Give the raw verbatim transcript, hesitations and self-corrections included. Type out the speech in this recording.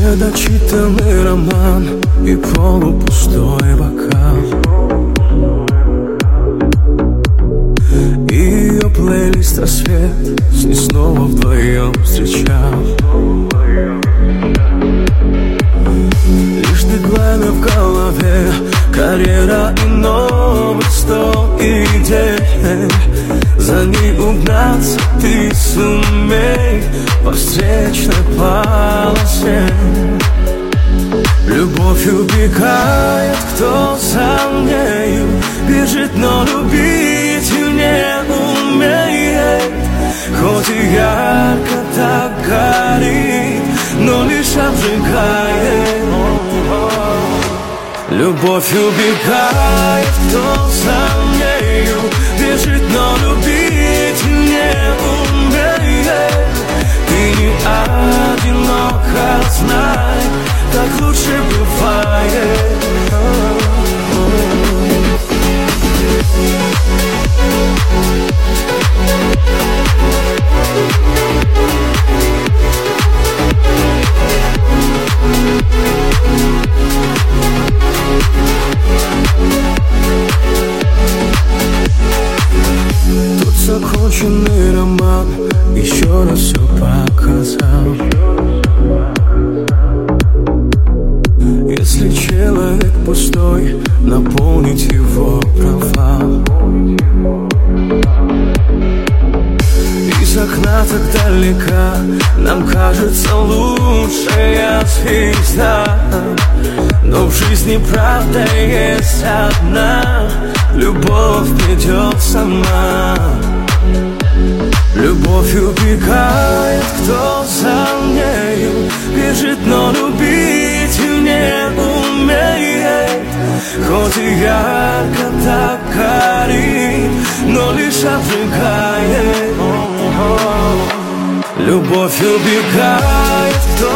Недочитанный роман и полупустой бокал. Ее плейлист рассвет с ней снова вдвоем встречал. Лишь дедлайны в голове, карьера и новый сто идей. За ней угнаться ты сумей по встречной полосе. Любовь убегает, кто за нею бежит, но любить не умеет. Хоть и ярко так горит, но лишь обжигает. Любовь убегает, кто за нею бежит, но любить не умеет. Ты не одинока, знай, так лучше бывает. Тут законченный роман еще раз все показал. Если человек пустой, наполнить его провал. Из окна так далека нам кажется лучшая звезда. Но в жизни правда есть одна: любовь придет сама. Любовь убегает, кто за нею бежит, но любить не умеет. Хоть и ярко так горит, но лишь обжигает. Любовь убегает, кто